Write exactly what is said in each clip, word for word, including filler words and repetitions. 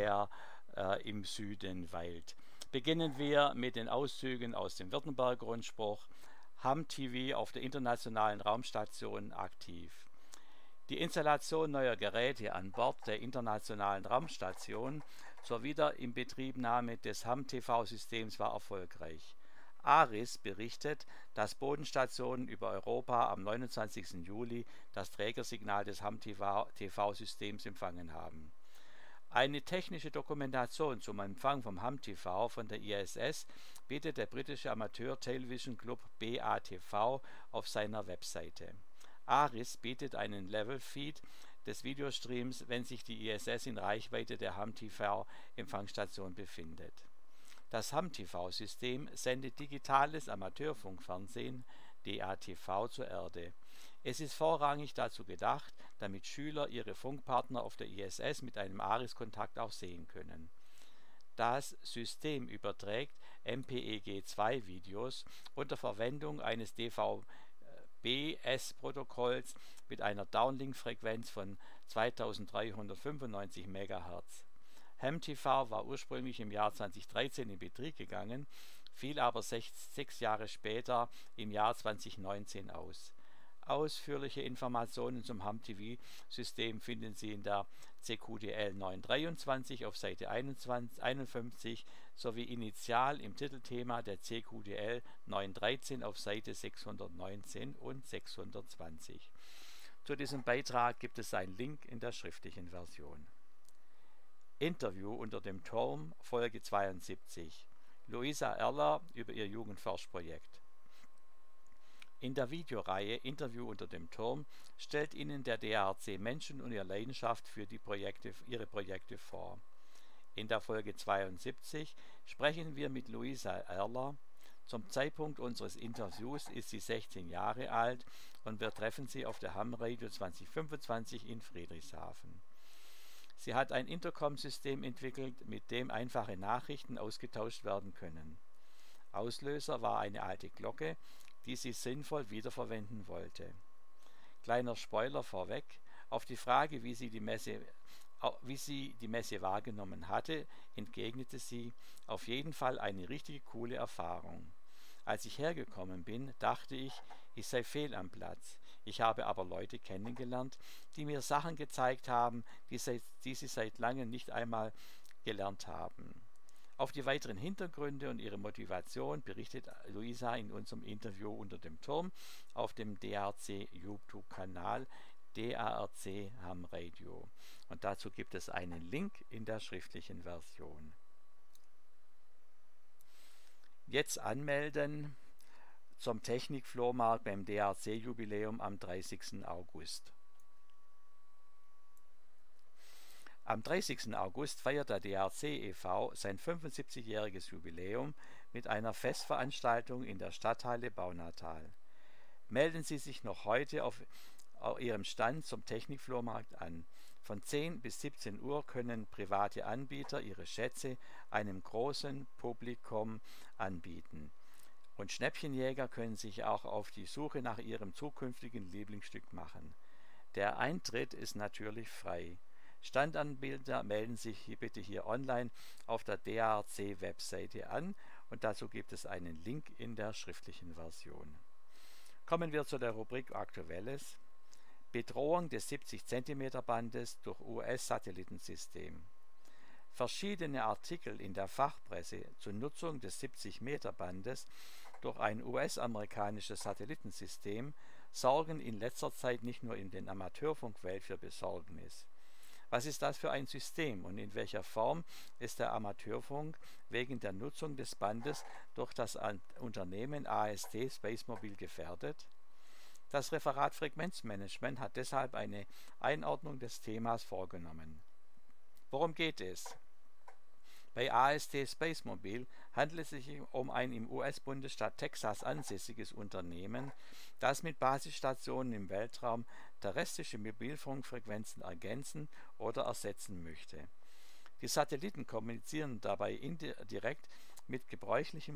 Militär äh, im Süden weilt. Beginnen wir mit den Auszügen aus dem Württemberg-Rundspruch. H A M T V auf der Internationalen Raumstation aktiv. Die Installation neuer Geräte an Bord der Internationalen Raumstation zur Wiederinbetriebnahme des H A M T V-Systems war erfolgreich. ARIS berichtet, dass Bodenstationen über Europa am neunundzwanzigsten Juli das Trägersignal des H A M T V-Systems empfangen haben. Eine technische Dokumentation zum Empfang vom H A M T V von der I S S bietet der britische Amateur-Television Club B A T V auf seiner Webseite. ARIS bietet einen Level-Feed des Videostreams, wenn sich die I S S in Reichweite der H A M T V-Empfangsstation befindet. Das H A M T V-System sendet digitales Amateurfunkfernsehen D A T V zur Erde. Es ist vorrangig dazu gedacht, damit Schüler ihre Funkpartner auf der I S S mit einem ARIS-Kontakt auch sehen können. Das System überträgt M P E G zwei Videos unter Verwendung eines D V B S-Protokolls mit einer Downlink-Frequenz von zweitausenddreihundertfünfundneunzig Megahertz. H A M T V war ursprünglich im Jahr zweitausenddreizehn in Betrieb gegangen, fiel aber sechs, sechs Jahre später im Jahr zweitausendneunzehn aus. Ausführliche Informationen zum H A M T V-System finden Sie in der C Q D L neunhundertdreiundzwanzig auf Seite einundfünfzig sowie initial im Titelthema der C Q D L neunhundertdreizehn auf Seite sechshundertneunzehn und sechshundertzwanzig. Zu diesem Beitrag gibt es einen Link in der schriftlichen Version. Interview unter dem Turm, Folge zweiundsiebzig. Luisa Erler über ihr Jugendforschprojekt. In der Videoreihe Interview unter dem Turm stellt Ihnen der D A R C Menschen und ihre Leidenschaft für die Projekte, ihre Projekte vor. In der Folge zweiundsiebzig sprechen wir mit Luisa Erler. Zum Zeitpunkt unseres Interviews ist sie sechzehn Jahre alt und wir treffen sie auf der Ham Radio zweitausendfünfundzwanzig in Friedrichshafen. Sie hat ein Intercom-System entwickelt, mit dem einfache Nachrichten ausgetauscht werden können. Auslöser war eine alte Glocke, die sie sinnvoll wiederverwenden wollte. Kleiner Spoiler vorweg: Auf die Frage, wie sie die Messe, wie sie die Messe wahrgenommen hatte, entgegnete sie: Auf jeden Fall eine richtig coole Erfahrung. Als ich hergekommen bin, dachte ich, ich sei fehl am Platz. Ich habe aber Leute kennengelernt, die mir Sachen gezeigt haben, die, seit, die sie seit langem nicht einmal gelernt haben. Auf die weiteren Hintergründe und ihre Motivation berichtet Luisa in unserem Interview unter dem Turm auf dem D A R C YouTube-Kanal D A R C Ham Radio. Und dazu gibt es einen Link in der schriftlichen Version. Jetzt anmelden zum Technikflohmarkt beim D A R C-Jubiläum am dreißigsten August. Am dreißigsten August feiert der D A R C e V sein fünfundsiebzigjähriges Jubiläum mit einer Festveranstaltung in der Stadthalle Baunatal. Melden Sie sich noch heute auf Ihrem Stand zum Technikflohmarkt an. Von zehn bis siebzehn Uhr können private Anbieter ihre Schätze einem großen Publikum anbieten. Und Schnäppchenjäger können sich auch auf die Suche nach ihrem zukünftigen Lieblingsstück machen. Der Eintritt ist natürlich frei. Standanbieter melden sich bitte hier online auf der D A R C-Webseite an und dazu gibt es einen Link in der schriftlichen Version. Kommen wir zu der Rubrik Aktuelles. Bedrohung des siebzig Zentimeter Bandes durch U S-Satellitensystem. Verschiedene Artikel in der Fachpresse zur Nutzung des siebzig Meter Bandes durch ein U S-amerikanisches Satellitensystem sorgen in letzter Zeit nicht nur in den Amateurfunkwelt für Besorgnis. Was ist das für ein System und in welcher Form ist der Amateurfunk wegen der Nutzung des Bandes durch das Unternehmen A S T SpaceMobile gefährdet? Das Referat Frequenzmanagement hat deshalb eine Einordnung des Themas vorgenommen. Worum geht es? Bei A S T SpaceMobile handelt es sich um ein im U S-Bundesstaat Texas ansässiges Unternehmen, das mit Basisstationen im Weltraum terrestrische Mobilfunkfrequenzen ergänzen oder ersetzen möchte. Die Satelliten kommunizieren dabei indirekt mit gebräuchlichen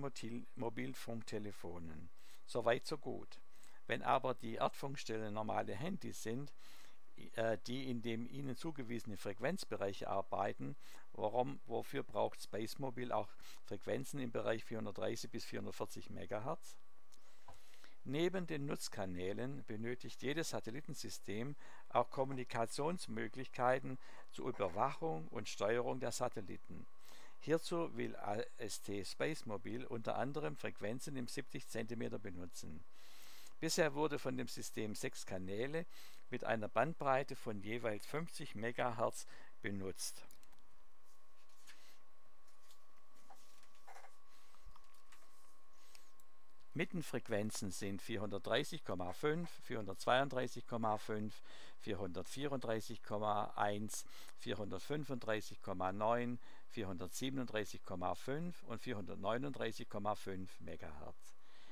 Mobilfunktelefonen. Soweit so gut. Wenn aber die Erdfunkstellen normale Handys sind, äh, die in dem ihnen zugewiesenen Frequenzbereich arbeiten. Warum, wofür braucht SpaceMobile auch Frequenzen im Bereich vierhundertdreißig bis vierhundertvierzig Megahertz? Neben den Nutzkanälen benötigt jedes Satellitensystem auch Kommunikationsmöglichkeiten zur Überwachung und Steuerung der Satelliten. Hierzu will A S T SpaceMobile unter anderem Frequenzen im siebzig Zentimeter benutzen. Bisher wurde von dem System sechs Kanäle mit einer Bandbreite von jeweils fünfzig Megahertz benutzt. Mittenfrequenzen sind vierhundertdreißig Komma fünf, vierhundertzweiunddreißig Komma fünf, vierhundertvierunddreißig Komma eins, vierhundertfünfunddreißig Komma neun, vierhundertsiebenunddreißig Komma fünf und vierhundertneununddreißig Komma fünf Megahertz.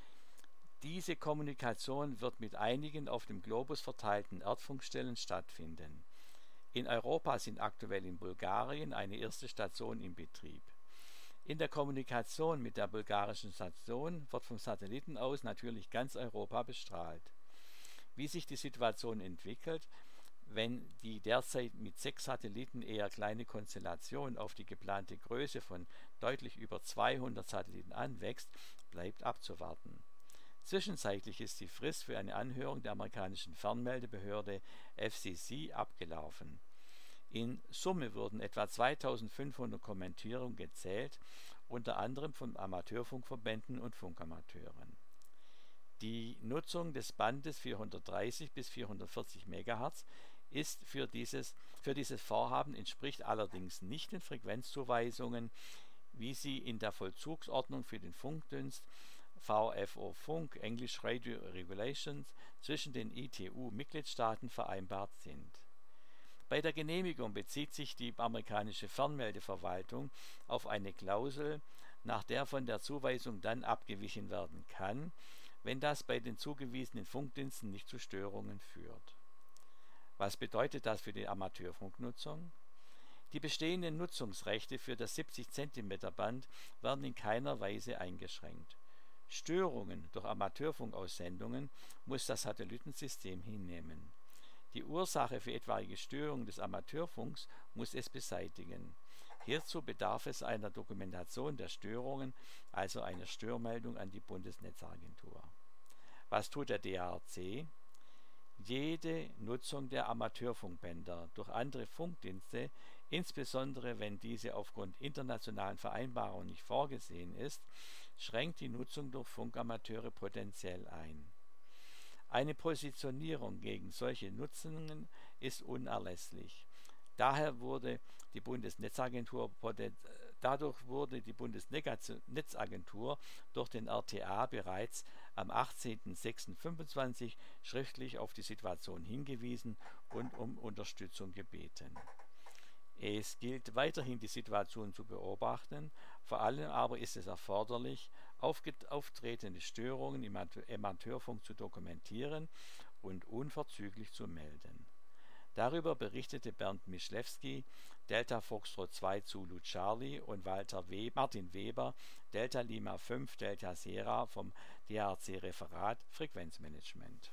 Diese Kommunikation wird mit einigen auf dem Globus verteilten Erdfunkstellen stattfinden. In Europa sind aktuell in Bulgarien eine erste Station in Betrieb. In der Kommunikation mit der bulgarischen Station wird vom Satelliten aus natürlich ganz Europa bestrahlt. Wie sich die Situation entwickelt, wenn die derzeit mit sechs Satelliten eher kleine Konstellation auf die geplante Größe von deutlich über zweihundert Satelliten anwächst, bleibt abzuwarten. Zwischenzeitlich ist die Frist für eine Anhörung der amerikanischen Fernmeldebehörde F C C abgelaufen. In Summe wurden etwa zweitausendfünfhundert Kommentierungen gezählt, unter anderem von Amateurfunkverbänden und Funkamateuren. Die Nutzung des Bandes vierhundertdreißig bis vierhundertvierzig Megahertz ist für dieses, für dieses Vorhaben entspricht allerdings nicht den Frequenzzuweisungen, wie sie in der Vollzugsordnung für den Funkdienst V F O Funk English Radio Regulations zwischen den I T U-Mitgliedstaaten vereinbart sind. Bei der Genehmigung bezieht sich die amerikanische Fernmeldeverwaltung auf eine Klausel, nach der von der Zuweisung dann abgewichen werden kann, wenn das bei den zugewiesenen Funkdiensten nicht zu Störungen führt. Was bedeutet das für die Amateurfunknutzung? Die bestehenden Nutzungsrechte für das siebzig Zentimeter Band werden in keiner Weise eingeschränkt. Störungen durch Amateurfunkaussendungen muss das Satellitensystem hinnehmen. Die Ursache für etwaige Störungen des Amateurfunks muss es beseitigen. Hierzu bedarf es einer Dokumentation der Störungen, also einer Störmeldung an die Bundesnetzagentur. Was tut der D A R C? Jede Nutzung der Amateurfunkbänder durch andere Funkdienste, insbesondere wenn diese aufgrund internationalen Vereinbarungen nicht vorgesehen ist, schränkt die Nutzung durch Funkamateure potenziell ein. Eine Positionierung gegen solche Nutzungen ist unerlässlich. Daher wurde die Bundesnetzagentur, dadurch wurde die Bundesnetzagentur durch den R T A bereits am achtzehnten sechsten fünfundzwanzig schriftlich auf die Situation hingewiesen und um Unterstützung gebeten. Es gilt weiterhin, die Situation zu beobachten, vor allem aber ist es erforderlich, auftretende Störungen im Amateurfunk zu dokumentieren und unverzüglich zu melden. Darüber berichtete Bernd Mischlewski, Delta Foxtrot zwei Zulu Charlie und Walter We- Martin Weber, Delta Lima fünf Delta Sierra vom D A R C-Referat Frequenzmanagement.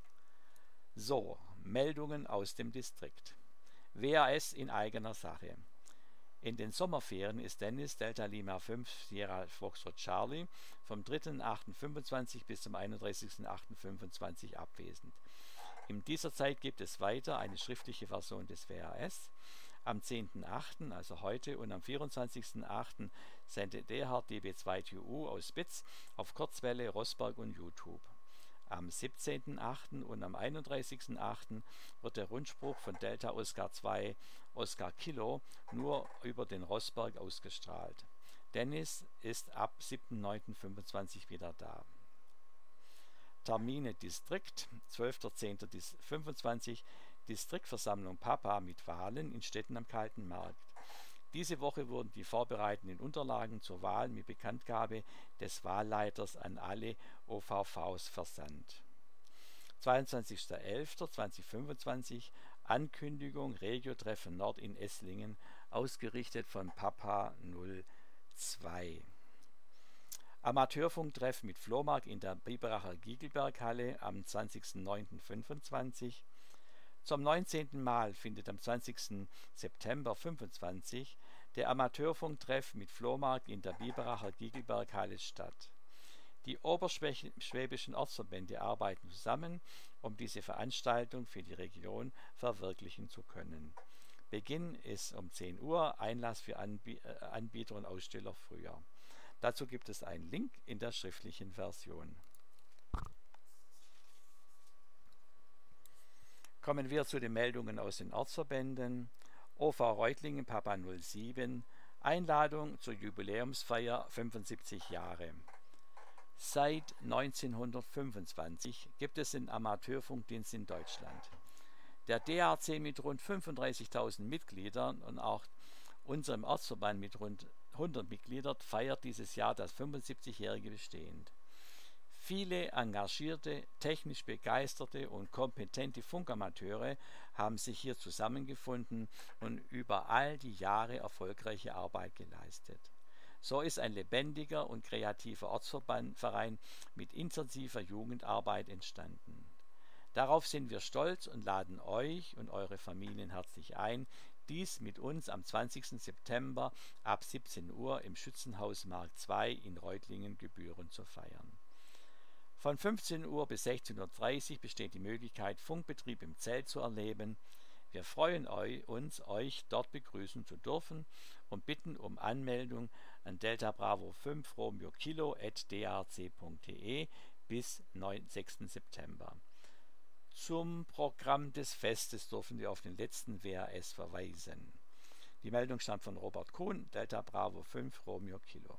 So, Meldungen aus dem Distrikt. W A S in eigener Sache. In den Sommerferien ist Dennis Delta Lima fünf Sierra Foxtrot Charlie vom dritten achten fünfundzwanzig bis zum einunddreißigsten achten fünfundzwanzig abwesend. In dieser Zeit gibt es weiter eine schriftliche Version des W A S. Am zehnten achten, also heute, und am vierundzwanzigsten achten sendet Erhard D B zwei T U aus Spitz auf Kurzwelle, Rossberg und YouTube. Am siebzehnten achten und am einunddreißigsten achten wird der Rundspruch von Delta Oscar zwei Oscar Kilo nur über den Rossberg ausgestrahlt. Dennis ist ab siebten neunten fünfundzwanzig wieder da. Termine Distrikt, zwölfter zehnter fünfundzwanzig, Distriktversammlung Papa mit Wahlen in Städten am Kalten Markt. Diese Woche wurden die vorbereitenden Unterlagen zur Wahl mit Bekanntgabe des Wahlleiters an alle O V Vs versandt. zweiundzwanzigster elfter zweitausendfünfundzwanzig, Ankündigung Regiotreffen Nord in Esslingen, ausgerichtet von Papa null zwei. Amateurfunktreff mit Flohmarkt in der Biberacher Giegelberghalle am zwanzigsten neunten fünfundzwanzig. Zum neunzehnten Mal findet am zwanzigsten September fünfundzwanzig der Amateurfunktreff mit Flohmarkt in der Biberacher Gigelberghalle statt. Die oberschwäbischen Ortsverbände arbeiten zusammen, um diese Veranstaltung für die Region verwirklichen zu können. Beginn ist um zehn Uhr, Einlass für Anbieter und Aussteller früher. Dazu gibt es einen Link in der schriftlichen Version. Kommen wir zu den Meldungen aus den Ortsverbänden. O V Reutlingen Papa null sieben, Einladung zur Jubiläumsfeier fünfundsiebzig Jahre. Seit neunzehnhundertfünfundzwanzig gibt es den Amateurfunkdienst in Deutschland. Der D A C mit rund fünfunddreißigtausend Mitgliedern und auch unserem Ortsverband mit rund hundert Mitgliedern feiert dieses Jahr das fünfundsiebzigjährige Bestehen. Viele engagierte, technisch begeisterte und kompetente Funkamateure haben sich hier zusammengefunden und über all die Jahre erfolgreiche Arbeit geleistet. So ist ein lebendiger und kreativer Ortsverein mit intensiver Jugendarbeit entstanden. Darauf sind wir stolz und laden euch und eure Familien herzlich ein, dies mit uns am zwanzigsten September ab siebzehn Uhr im Schützenhaus Markt zwei in Reutlingen gebührend zu feiern. Von fünfzehn Uhr bis sechzehn Uhr dreißig besteht die Möglichkeit, Funkbetrieb im Zelt zu erleben. Wir freuen uns, euch dort begrüßen zu dürfen und bitten um Anmeldung an Delta Bravo fünf Romeo Kilo at d a c punkt d e bis sechsten September. Zum Programm des Festes dürfen wir auf den letzten W H S verweisen. Die Meldung stammt von Robert Kuhn, Delta Bravo fünf Romeo Kilo.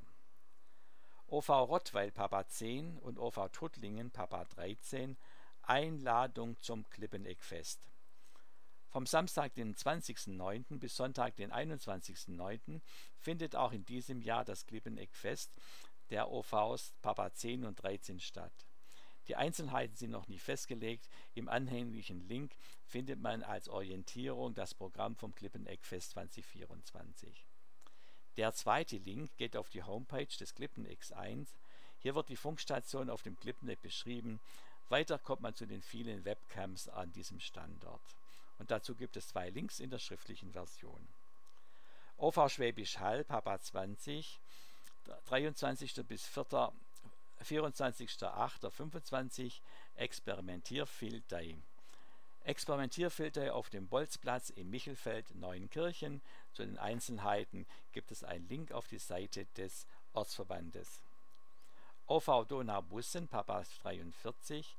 O V Rottweil Papa zehn und O V Tuttlingen Papa dreizehn, Einladung zum Klippeneckfest. Vom Samstag, den zwanzigsten neunten bis Sonntag, den einundzwanzigsten neunten findet auch in diesem Jahr das Klippeneckfest der O Vs Papa zehn und dreizehn statt. Die Einzelheiten sind noch nicht festgelegt. Im anhänglichen Link findet man als Orientierung das Programm vom Klippeneckfest zwanzig vierundzwanzig. Der zweite Link geht auf die Homepage des Klippenecks eins. Hier wird die Funkstation auf dem Klippeneck beschrieben. Weiter kommt man zu den vielen Webcams an diesem Standort. Und dazu gibt es zwei Links in der schriftlichen Version. O V Schwäbisch Hall, Papa zwanzig, dreiundzwanzigster bis vierundzwanzigster achter fünfundzwanzig, Experimentierfield Day. Experimentierfield Day auf dem Bolzplatz in Michelfeld, Neuenkirchen. Zu den Einzelheiten gibt es einen Link auf die Seite des Ortsverbandes. O V Donaubussen, Papa dreiundvierzig,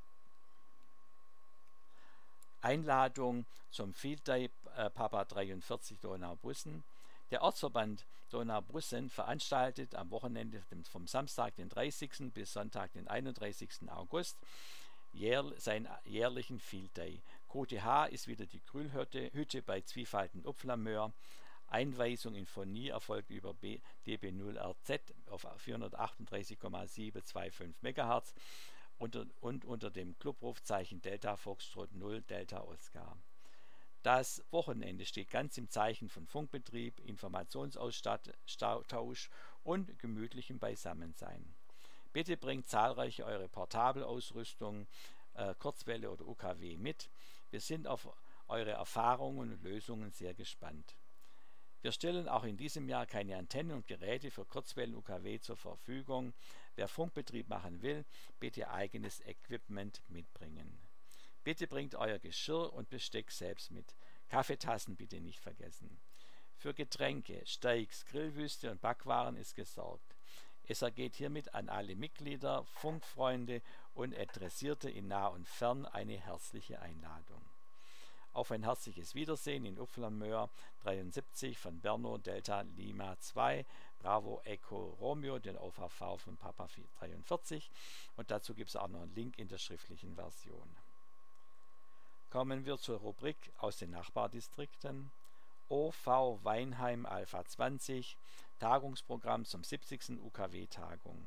Einladung zum Field Day äh, Papa dreiundvierzig Donaubussen. Der Ortsverband Donaubussen veranstaltet am Wochenende vom Samstag, den dreißigsten bis Sonntag, den einunddreißigsten August, jähr, seinen jährlichen Field Day. Quote H ist wieder die Grülhütte Hütte bei Zwiefalten Upflamöhr. Einweisung in Phonie erfolgt über D B null R Z auf vierhundertachtunddreißig Komma siebenhundertfünfundzwanzig Megahertz unter, und unter dem Clubrufzeichen Delta Foxtrot null Delta Oscar. Das Wochenende steht ganz im Zeichen von Funkbetrieb, Informationsaustausch und gemütlichem Beisammensein. Bitte bringt zahlreiche eure Portabelausrüstung, äh, Kurzwelle oder U K W mit. Wir sind auf eure Erfahrungen und Lösungen sehr gespannt. Wir stellen auch in diesem Jahr keine Antennen und Geräte für Kurzwellen-U K W zur Verfügung. Wer Funkbetrieb machen will, bitte eigenes Equipment mitbringen. Bitte bringt euer Geschirr und Besteck selbst mit. Kaffeetassen bitte nicht vergessen. Für Getränke, Steigs, Grillwüste und Backwaren ist gesorgt. Es ergeht hiermit an alle Mitglieder, Funkfreunde und Interessierte in nah und fern eine herzliche Einladung. Auf ein herzliches Wiedersehen in Upflamöhr dreiundsiebzig von Berno Delta Lima zwei, Bravo Echo Romeo, den O V V von Papa dreiundvierzig, und dazu gibt es auch noch einen Link in der schriftlichen Version. Kommen wir zur Rubrik aus den Nachbardistrikten. O V Weinheim Alpha zwanzig, Tagungsprogramm zum siebzigsten U K W-Tagung.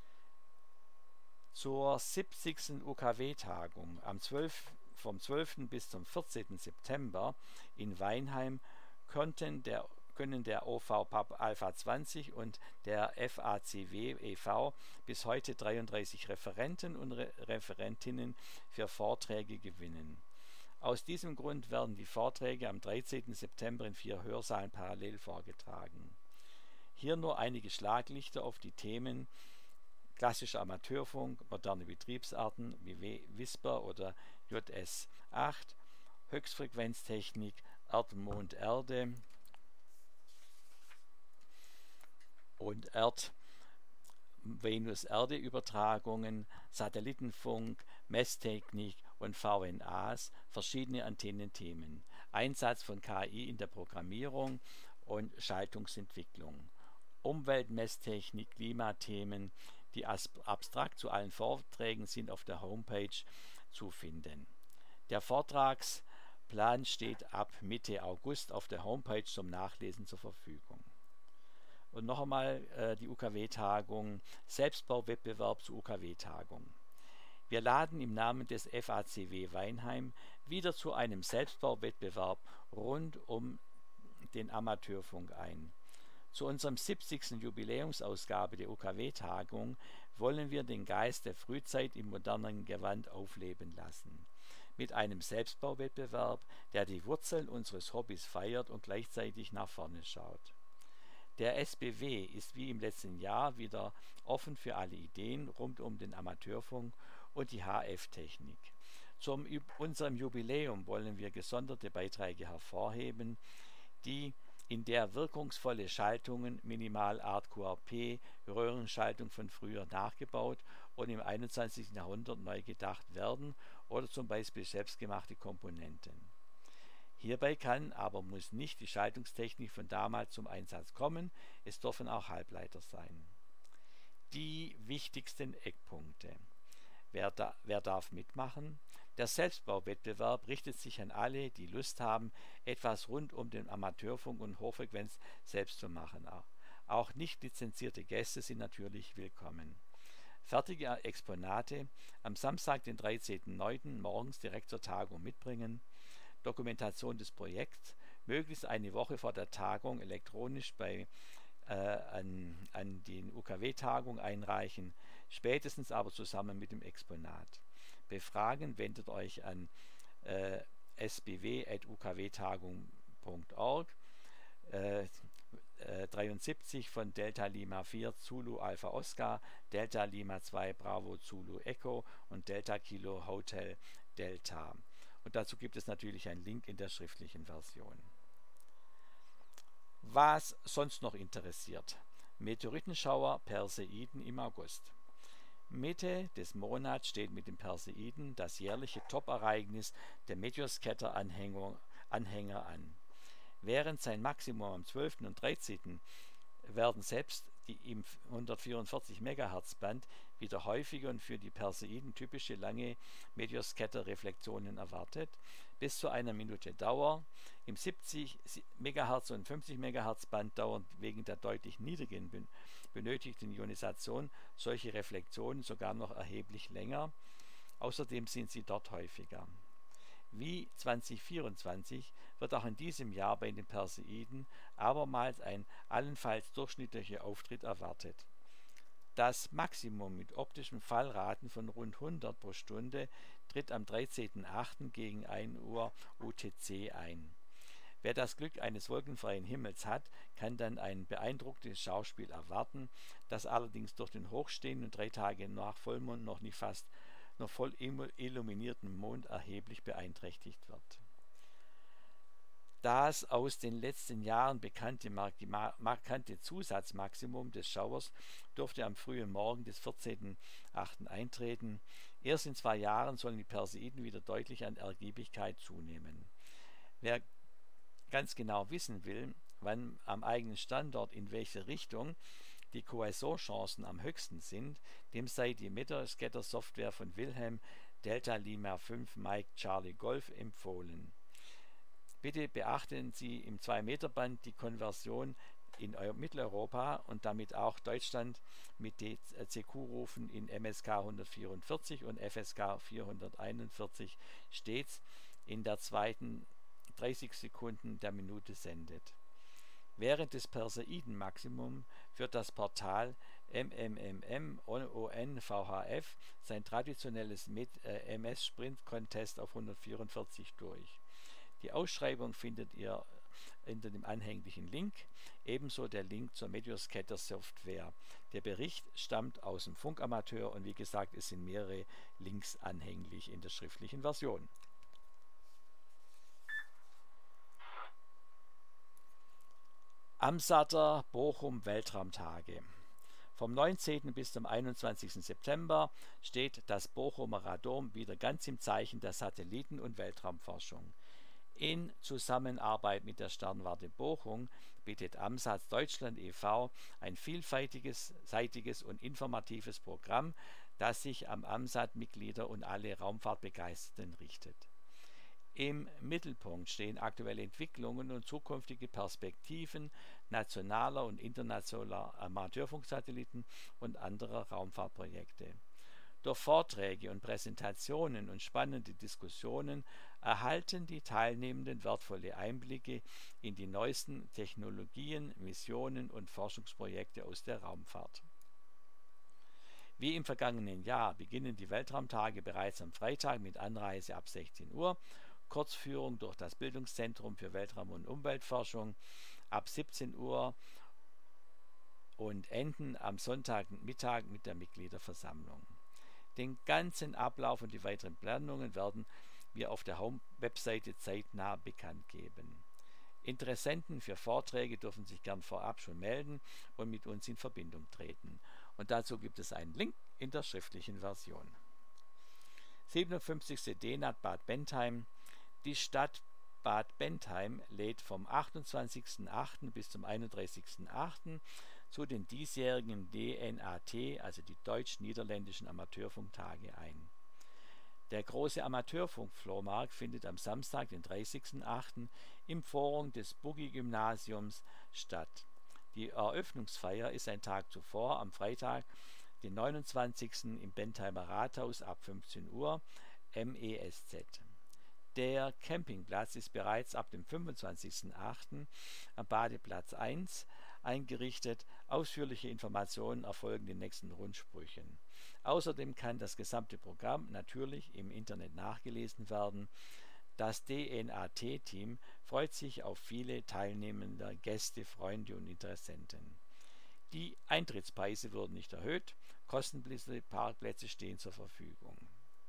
Zur siebzigsten U K W-Tagung am zwölften vom zwölften bis zum vierzehnten September in Weinheim konnten der, können der O V Alpha zwanzig und der F A C W e V bis heute dreiunddreißig Referenten und Re Referentinnen für Vorträge gewinnen. Aus diesem Grund werden die Vorträge am dreizehnten September in vier Hörsaalen parallel vorgetragen. Hier nur einige Schlaglichter auf die Themen klassischer Amateurfunk, moderne Betriebsarten wie Whisper oder J S acht, Höchstfrequenztechnik, Erd-Mond-Erde und Erd-Venus-Erde-Übertragungen, Satellitenfunk, Messtechnik und V N As, verschiedene Antennenthemen, Einsatz von K I in der Programmierung und Schaltungsentwicklung, Umweltmesstechnik, Klimathemen, die abstrakt zu allen Vorträgen sind auf der Homepage zu finden. Der Vortragsplan steht ab Mitte August auf der Homepage zum Nachlesen zur Verfügung. Und noch einmal äh, die U K W-Tagung, Selbstbauwettbewerb zur U K W-Tagung. Wir laden im Namen des F A C W Weinheim wieder zu einem Selbstbauwettbewerb rund um den Amateurfunk ein. Zu unserem siebzigsten Jubiläumsausgabe der U K W-Tagung wollen wir den Geist der Frühzeit im modernen Gewand aufleben lassen. Mit einem Selbstbauwettbewerb, der die Wurzeln unseres Hobbys feiert und gleichzeitig nach vorne schaut. Der S B W ist wie im letzten Jahr wieder offen für alle Ideen rund um den Amateurfunk und die H F-Technik. Zu unserem Jubiläum wollen wir gesonderte Beiträge hervorheben, die in der wirkungsvolle Schaltungen, Minimal-Art Q R P, Röhrenschaltung von früher nachgebaut und im einundzwanzigsten Jahrhundert neu gedacht werden oder zum Beispiel selbstgemachte Komponenten. Hierbei kann, aber muss nicht die Schaltungstechnik von damals zum Einsatz kommen, es dürfen auch Halbleiter sein. Die wichtigsten Eckpunkte. Wer, da, wer darf mitmachen? Der Selbstbauwettbewerb richtet sich an alle, die Lust haben, etwas rund um den Amateurfunk und Hochfrequenz selbst zu machen. Auch nicht lizenzierte Gäste sind natürlich willkommen. Fertige Exponate am Samstag, den dreizehnten neunten morgens direkt zur Tagung mitbringen. Dokumentation des Projekts, möglichst eine Woche vor der Tagung elektronisch bei, äh, an, an die U K W-Tagung einreichen, spätestens aber zusammen mit dem Exponat. Befragen wendet euch an äh, s b w at u k w tagung punkt org, äh, äh, dreiundsiebzig von Delta Lima vier Zulu Alpha Oscar, Delta Lima zwei Bravo Zulu Echo und Delta Kilo Hotel Delta. Und dazu gibt es natürlich einen Link in der schriftlichen Version. Was sonst noch interessiert? Meteoritenschauer Perseiden im August. Mitte des Monats steht mit dem Perseiden das jährliche Top-Ereignis der Meteoscatter-Anhänger Anhänger an. Während sein Maximum am zwölften und dreizehnten werden selbst die im hundertvierundvierzig Megahertz Band wieder häufiger und für die Perseiden typische lange Meteoscatter-Reflexionen erwartet, bis zu einer Minute Dauer. Im siebzig Megahertz und fünfzig Megahertz Band dauern wegen der deutlich niedrigen benötigten Ionisation solche Reflexionen sogar noch erheblich länger. Außerdem sind sie dort häufiger. Wie zweitausendvierundzwanzig wird auch in diesem Jahr bei den Perseiden abermals ein allenfalls durchschnittlicher Auftritt erwartet. Das Maximum mit optischen Fallraten von rund hundert pro Stunde tritt am dreizehnten achten gegen ein Uhr U T C ein. Wer das Glück eines wolkenfreien Himmels hat, kann dann ein beeindruckendes Schauspiel erwarten, das allerdings durch den hochstehenden drei Tage nach Vollmond noch nicht fast noch voll illuminierten Mond erheblich beeinträchtigt wird. Das aus den letzten Jahren bekannte markante Zusatzmaximum des Schauers dürfte am frühen Morgen des vierzehnten achten eintreten. Erst in zwei Jahren sollen die Perseiden wieder deutlich an Ergiebigkeit zunehmen. Wer ganz genau wissen will, wann am eigenen Standort in welche Richtung die Quasar-Chancen am höchsten sind, dem sei die Meteoscatter-Software von Wilhelm Delta Lima fünf Mike Charlie Golf empfohlen. Bitte beachten Sie im zwei Meter Band die Konversion in Mitteleuropa und damit auch Deutschland mit D C Q-Rufen in M S K hundertvierundvierzig und F S K vierhunderteinundvierzig stets in der zweiten dreißig Sekunden der Minute sendet. Während des Perseiden-Maximum wird das Portal M M M M O N V H F sein traditionelles M S Sprint Contest auf hundertvierundvierzig durch. Die Ausschreibung findet ihr unter dem anhänglichen Link, ebenso der Link zur Meteoscatter Software. Der Bericht stammt aus dem Funkamateur und wie gesagt, es sind mehrere Links anhänglich in der schriftlichen Version. AMSATer Bochum Weltraumtage. Vom neunzehnten bis zum einundzwanzigsten September steht das Bochumer Radom wieder ganz im Zeichen der Satelliten- und Weltraumforschung. In Zusammenarbeit mit der Sternwarte Bochum bietet AMSAT Deutschland e V ein vielfältiges seitiges und informatives Programm, das sich an AMSAT-Mitglieder und alle Raumfahrtbegeisterten richtet. Im Mittelpunkt stehen aktuelle Entwicklungen und zukünftige Perspektiven nationaler und internationaler Amateurfunksatelliten und anderer Raumfahrtprojekte. Durch Vorträge und Präsentationen und spannende Diskussionen erhalten die Teilnehmenden wertvolle Einblicke in die neuesten Technologien, Missionen und Forschungsprojekte aus der Raumfahrt. Wie im vergangenen Jahr beginnen die Weltraumtage bereits am Freitag mit Anreise ab sechzehn Uhr, Kurzführung durch das Bildungszentrum für Weltraum- und Umweltforschung ab siebzehn Uhr und enden am Sonntagmittag mit der Mitgliederversammlung. Den ganzen Ablauf und die weiteren Planungen werden wir auf der Webseite zeitnah bekannt geben. Interessenten für Vorträge dürfen sich gern vorab schon melden und mit uns in Verbindung treten. Und dazu gibt es einen Link in der schriftlichen Version. siebenundfünfzigste D NAT Bad Bentheim. Die Stadt Bad Bentheim lädt vom achtundzwanzigsten achten bis zum einunddreißigsten achten zu den diesjährigen D N A T, also die Deutsch-Niederländischen Amateurfunktage, ein. Der große Amateurfunk-Flohmarkt findet am Samstag, den dreißigsten achten im Forum des Buggi-Gymnasiums statt. Die Eröffnungsfeier ist ein Tag zuvor, am Freitag, den neunundzwanzigsten im Bentheimer Rathaus ab fünfzehn Uhr, M E S Z. Der Campingplatz ist bereits ab dem fünfundzwanzigsten achten am Badeplatz eins eingerichtet. Ausführliche Informationen erfolgen den nächsten Rundsprüchen. Außerdem kann das gesamte Programm natürlich im Internet nachgelesen werden. Das D N A T-Team freut sich auf viele teilnehmende Gäste, Freunde und Interessenten. Die Eintrittspreise wurden nicht erhöht, kostenlose Parkplätze stehen zur Verfügung.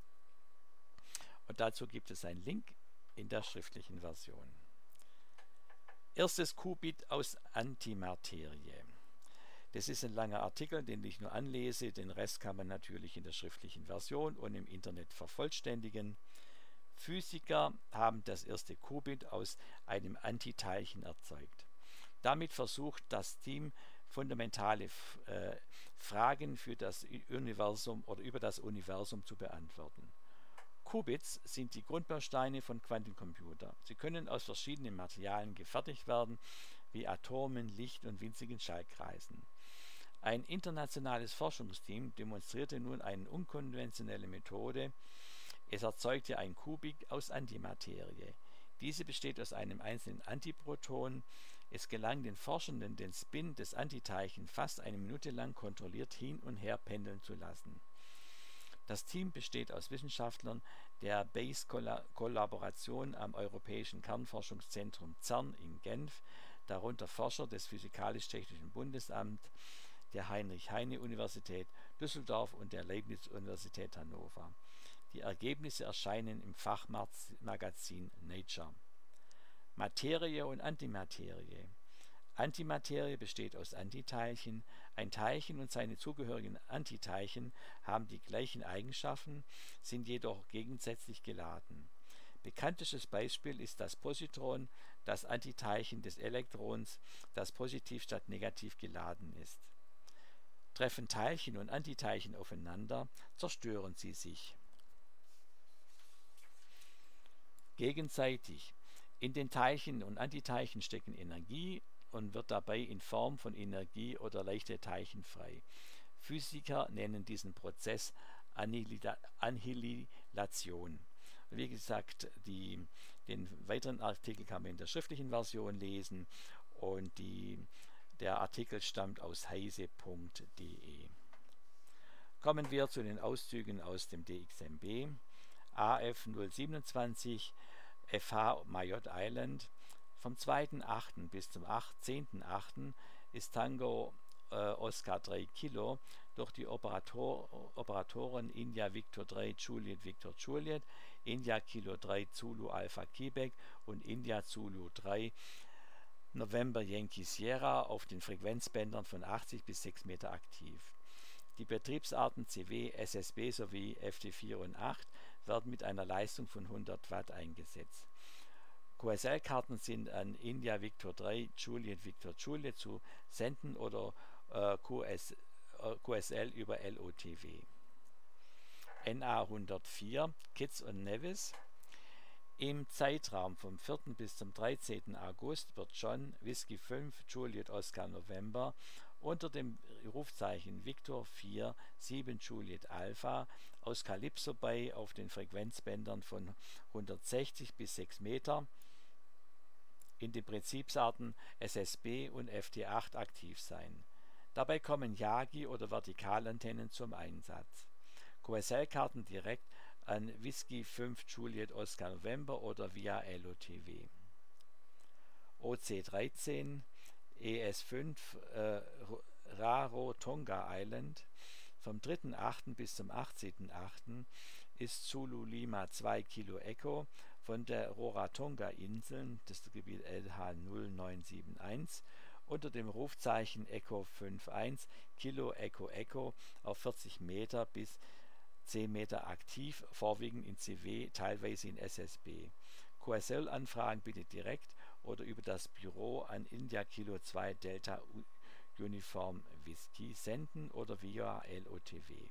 Und dazu gibt es einen Link in der schriftlichen Version. Erstes Qubit aus Antimaterie. Das ist ein langer Artikel, den ich nur anlese. Den Rest kann man natürlich in der schriftlichen Version und im Internet vervollständigen. Physiker haben das erste Qubit aus einem Antiteilchen erzeugt. Damit versucht das Team fundamentale äh, Fragen für das Universum oder über das Universum zu beantworten. Qubits sind die Grundbausteine von Quantencomputern. Sie können aus verschiedenen Materialien gefertigt werden, wie Atomen, Licht und winzigen Schaltkreisen. Ein internationales Forschungsteam demonstrierte nun eine unkonventionelle Methode. Es erzeugte ein Qubit aus Antimaterie. Diese besteht aus einem einzelnen Antiproton. Es gelang den Forschenden, den Spin des Antiteilchens fast eine Minute lang kontrolliert hin und her pendeln zu lassen. Das Team besteht aus Wissenschaftlern der B A S E-Kollaboration am Europäischen Kernforschungszentrum CERN in Genf, darunter Forscher des Physikalisch-Technischen Bundesamts, der Heinrich-Heine-Universität Düsseldorf und der Leibniz-Universität Hannover. Die Ergebnisse erscheinen im Fachmagazin Nature. Materie und Antimaterie. Antimaterie besteht aus Antiteilchen. Ein Teilchen und seine zugehörigen Antiteilchen haben die gleichen Eigenschaften, sind jedoch gegensätzlich geladen. Bekanntestes Beispiel ist das Positron, das Antiteilchen des Elektrons, das positiv statt negativ geladen ist. Treffen Teilchen und Antiteilchen aufeinander, zerstören sie sich gegenseitig. In den Teilchen und Antiteilchen stecken Energie und wird dabei in Form von Energie oder leichte Teilchen frei. Physiker nennen diesen Prozess Annihilation. Wie gesagt, die, den weiteren Artikel kann man in der schriftlichen Version lesen und die, Der Artikel stammt aus heise punkt de. Kommen wir zu den Auszügen aus dem D X M B. A F null siebenundzwanzig F H Mayotte Island. Vom zweiten achten bis zum zehnten achten ist Tango äh, Oscar drei Kilo durch die Operator, Operatoren India Victor drei Juliet Victor Juliet, India Kilo drei Zulu Alpha Quebec und India Zulu drei November Yankee Sierra auf den Frequenzbändern von achtzig bis sechs Meter aktiv. Die Betriebsarten C W, S S B sowie F T vier und acht werden mit einer Leistung von hundert Watt eingesetzt. Q S L-Karten sind an India Victor drei Juliet Victor Juliet zu senden oder äh, Q S, äh, Q S L über L O T W. N A hundertvier Kitts und Nevis. Im Zeitraum vom vierten bis zum dreizehnten August wird John Whisky fünf Juliet Oscar November unter dem Rufzeichen Victor vier sieben Juliet Alpha aus Calypso Bay auf den Frequenzbändern von hundertsechzig bis sechs Meter in den Prinzipsarten S S B und F T acht aktiv sein. Dabei kommen Yagi oder Vertikalantennen zum Einsatz. Q S L-Karten direkt an Whisky fünf Juliet Oscar November oder via L O T W. O C dreizehn E S fünf äh, Rarotonga Island. Vom dritten achten bis zum achtzehnten achten ist Zulu Lima zwei Kilo Echo von der Rarotonga-Inseln, das Gebiet L H null neun sieben eins, unter dem Rufzeichen Echo fünf eins Kilo Echo Echo auf vierzig Meter bis zehn Meter aktiv, vorwiegend in C W, teilweise in S S B. Q S L-Anfragen bitte direkt oder über das Büro an India Kilo zwei Delta Uniform Whisky senden oder via L O T W.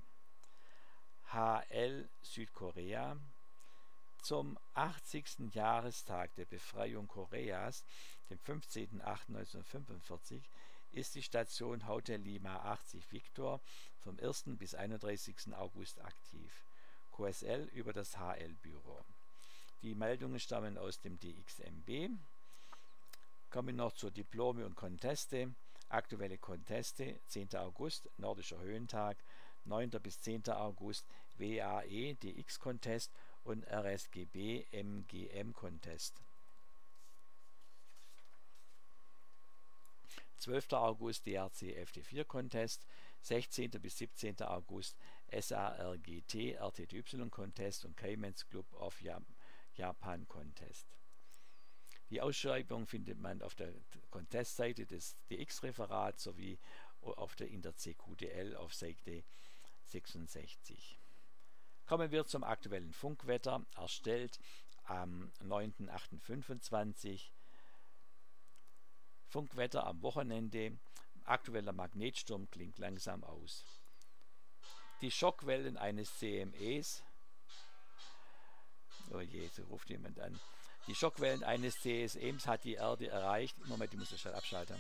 H L Südkorea. Zum achtzigsten Jahrestag der Befreiung Koreas, dem fünfzehnten achten neunzehnhundertfünfundvierzig, ist die Station Hotel Lima achtzig Victor vom ersten bis einunddreißigsten August aktiv. Q S L über das H L-Büro. Die Meldungen stammen aus dem D X M B. Kommen wir noch zur Diplome und Conteste. Aktuelle Conteste, zehnten August, Nordischer Höhentag, neunten bis zehnten August, W A E D X Contest und R S G B M G M Contest. zwölften August D R C F T vier Contest, sechzehnten bis siebzehnten August S A R G T R T Y Contest und Caymans Club of Japan Contest. Die Ausschreibung findet man auf der Contest-Seite des D X-Referats sowie auf der in der C Q D L auf Seite sechsundsechzig. Kommen wir zum aktuellen Funkwetter, erstellt am neunten achten fünfundzwanzig. Funkwetter am Wochenende. Aktueller Magnetsturm klingt langsam aus. Die Schockwellen eines C M Es. Oh je, so ruft jemand an. Die Schockwellen eines C S Ms hat die Erde erreicht. Moment, ich muss das schnell abschalten.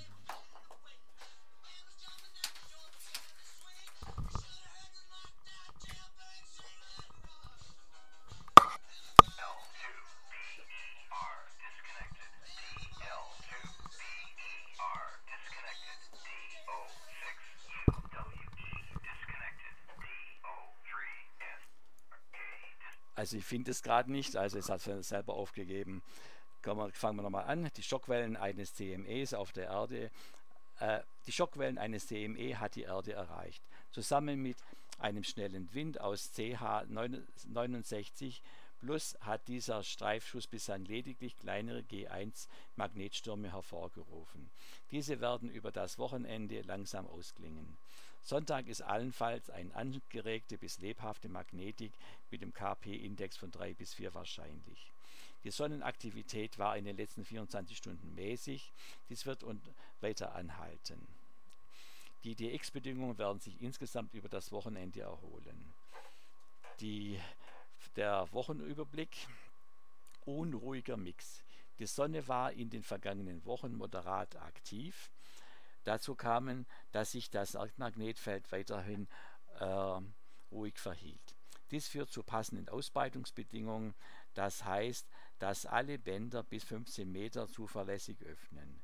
Also ich finde es gerade nicht, also es hat es selber aufgegeben. Wir, fangen wir nochmal an. Die Schockwellen eines C M Es auf der Erde. Äh, die Schockwellen eines C M E hat die Erde erreicht. Zusammen mit einem schnellen Wind aus C H neunundsechzig plus hat dieser Streifschuss bislang lediglich kleinere G eins Magnetstürme hervorgerufen. Diese werden über das Wochenende langsam ausklingen. Sonntag ist allenfalls eine angeregte bis lebhafte Magnetik mit dem K P-Index von drei bis vier wahrscheinlich. Die Sonnenaktivität war in den letzten vierundzwanzig Stunden mäßig, dies wird und weiter anhalten. Die D X-Bedingungen werden sich insgesamt über das Wochenende erholen. Die, der Wochenüberblick, unruhiger Mix. Die Sonne war in den vergangenen Wochen moderat aktiv. Dazu kamen, dass sich das Erdmagnetfeld weiterhin äh, ruhig verhielt. Dies führt zu passenden Ausbreitungsbedingungen, das heißt, dass alle Bänder bis fünfzehn Meter zuverlässig öffnen.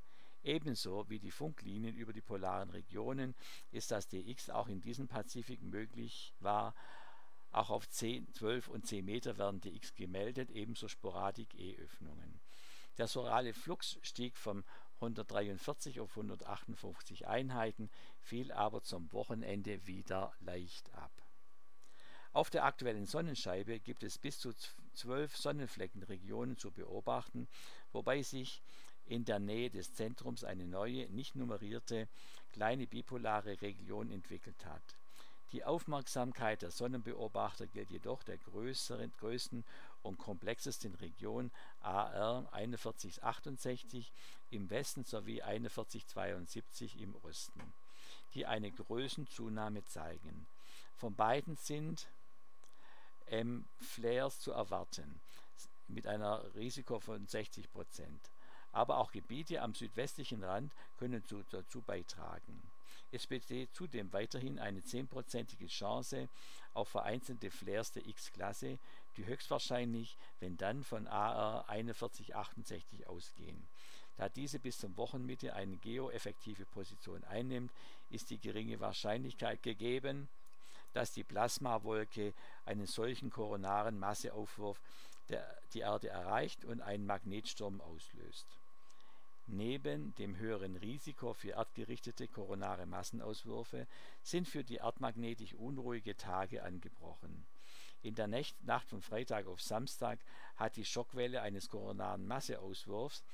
Ebenso wie die Funklinien über die polaren Regionen ist das D X auch in diesem Pazifik möglich war. Auch auf zehn, zwölf und zehn Meter werden D X gemeldet, ebenso Sporadik-E-Öffnungen. Der sorale Flux stieg von hundertdreiundvierzig auf hundertachtundfünfzig Einheiten, fiel aber zum Wochenende wieder leicht ab. Auf der aktuellen Sonnenscheibe gibt es bis zu zwölf Sonnenfleckenregionen zu beobachten, wobei sich in der Nähe des Zentrums eine neue, nicht nummerierte, kleine bipolare Region entwickelt hat. Die Aufmerksamkeit der Sonnenbeobachter gilt jedoch der größeren, größten und komplexesten Region A R einundvierzig achtundsechzig im Westen sowie einundvierzig zweiundsiebzig im Osten, die eine Größenzunahme zeigen. Von beiden sind ähm, Flares zu erwarten, mit einer Risiko von sechzig Prozent. Aber auch Gebiete am südwestlichen Rand können zu, dazu beitragen. Es besteht zudem weiterhin eine zehnprozentige Chance auf vereinzelte Flares der X-Klasse, die höchstwahrscheinlich, wenn dann, von A R einundvierzig achtundsechzig ausgehen. Da diese bis zur Wochenmitte eine geoeffektive Position einnimmt, ist die geringe Wahrscheinlichkeit gegeben, dass die Plasmawolke einen solchen koronaren Masseaufwurf der, die Erde erreicht und einen Magnetsturm auslöst. Neben dem höheren Risiko für erdgerichtete koronare Massenauswürfe sind für die erdmagnetisch unruhige Tage angebrochen. In der Nacht von Freitag auf Samstag hat die Schockwelle eines koronaren Masseauswurfs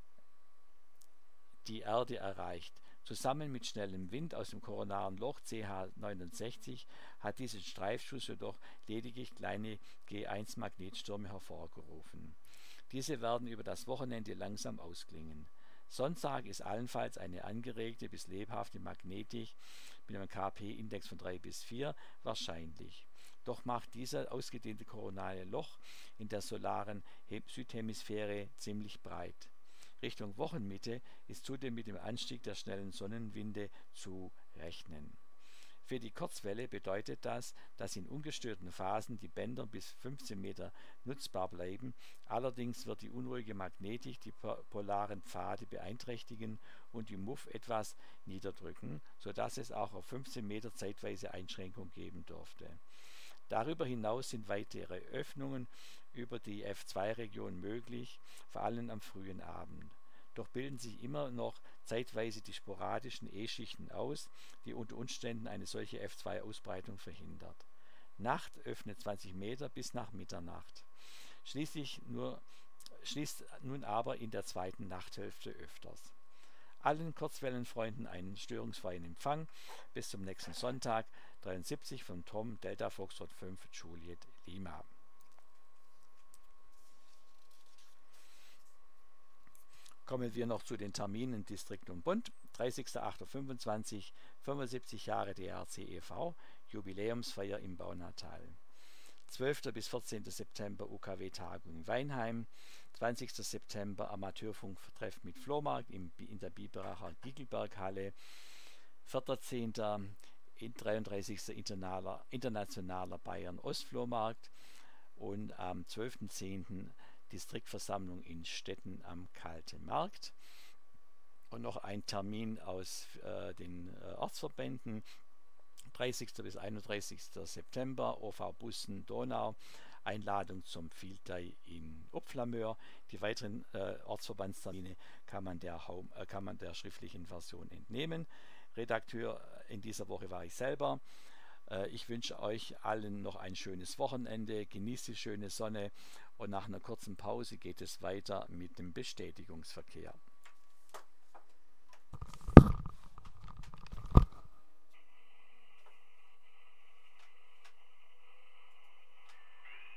die Erde erreicht. Zusammen mit schnellem Wind aus dem koronaren Loch C H neunundsechzig hat dieser Streifschuss jedoch lediglich kleine G eins Magnetstürme hervorgerufen. Diese werden über das Wochenende langsam ausklingen. Sonntag ist allenfalls eine angeregte bis lebhafte Magnetik mit einem K P-Index von drei bis vier wahrscheinlich. Doch macht dieser ausgedehnte koronale Loch in der solaren Südhemisphäre ziemlich breit. Richtung Wochenmitte ist zudem mit dem Anstieg der schnellen Sonnenwinde zu rechnen. Für die Kurzwelle bedeutet das, dass in ungestörten Phasen die Bänder bis fünfzehn Meter nutzbar bleiben, allerdings wird die unruhige Magnetik die polaren Pfade beeinträchtigen und die Muff etwas niederdrücken, sodass es auch auf fünfzehn Meter zeitweise Einschränkung geben dürfte. Darüber hinaus sind weitere Öffnungen über die F zwei Region möglich, vor allem am frühen Abend. Doch bilden sich immer noch zeitweise die sporadischen E-Schichten aus, die unter Umständen eine solche F zwei Ausbreitung verhindert. Nacht öffnet zwanzig Meter bis nach Mitternacht. Schließlich nur, schließt nun aber in der zweiten Nachthälfte öfters. Allen Kurzwellenfreunden einen störungsfreien Empfang. Bis zum nächsten Sonntag. dreiundsiebzig von Tom, Delta Foxtrot fünf, Juliet Lima. Kommen wir noch zu den Terminen Distrikt und Bund. dreißigster achter fünfundzwanzig, fünfundsiebzig Jahre D R C E V, Jubiläumsfeier im Baunatal. zwölfter bis vierzehnter September U K W-Tagung in Weinheim. zwanzigster September Amateurfunktreff mit Flohmarkt in, in der Biberacher Giegelberghalle. vierter zehnter dreiunddreißigster Internationaler, Internationaler Bayern-Ostflohmarkt und am zwölfter zehnter Distriktversammlung in Stetten am Kalten Markt. Und noch ein Termin aus äh, den äh, Ortsverbänden. dreißigster bis einunddreißigster September O V Bussen Donau, Einladung zum Field Day in Opflamöhr. Die weiteren äh, Ortsverbandstermine kann man, der Home, äh, kann man der schriftlichen Version entnehmen. Redakteur in dieser Woche war ich selber. Äh, ich wünsche euch allen noch ein schönes Wochenende, genießt die schöne Sonne und nach einer kurzen Pause geht es weiter mit dem Bestätigungsverkehr.